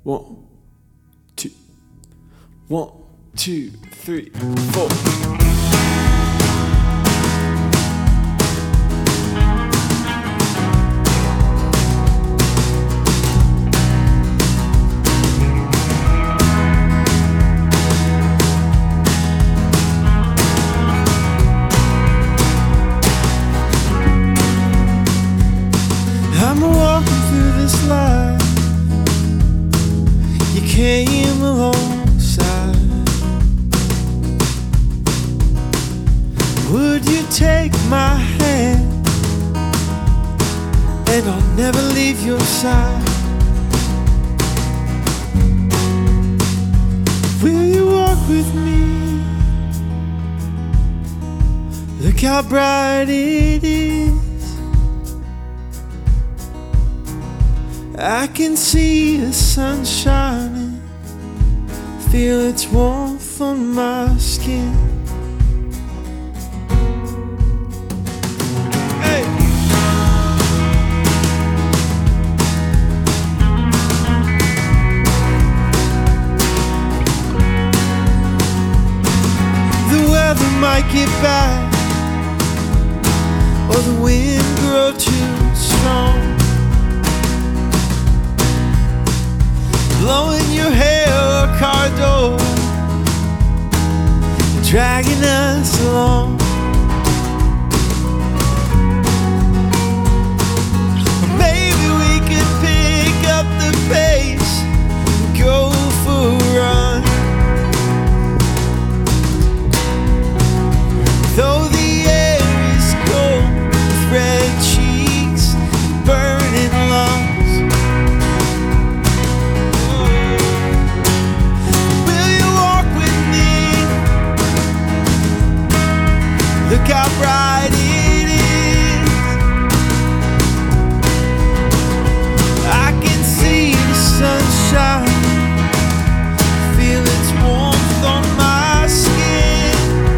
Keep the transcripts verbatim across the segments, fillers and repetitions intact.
One, two, one, two, three, four. I'm walking through this life. You came alongside. Would you take my hand? And I'll never leave your side. Will you walk with me? Look how bright it is. I can see the sun shining, feel its warmth on my skin. Hey. The weather might get bad, or the wind grow too strong, blowing your hair or car door, dragging us along. Or maybe we could pick up the pace and go for a run. Though the air is cold, with red cheeks, burning lungs, look how bright it is. I can see the sunshine, feel its warmth on my skin.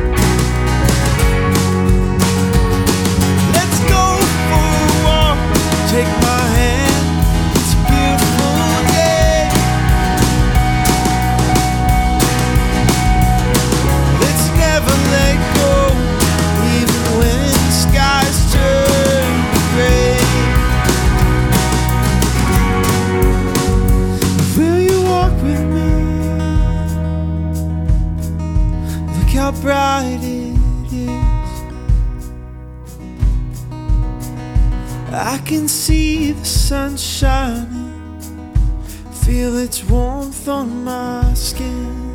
Let's go for a walk, take my hand, it's a beautiful day. Let's never let go, when skies turn gray. Will you walk with me? Look how bright it is. I can see the sun shining, feel its warmth on my skin.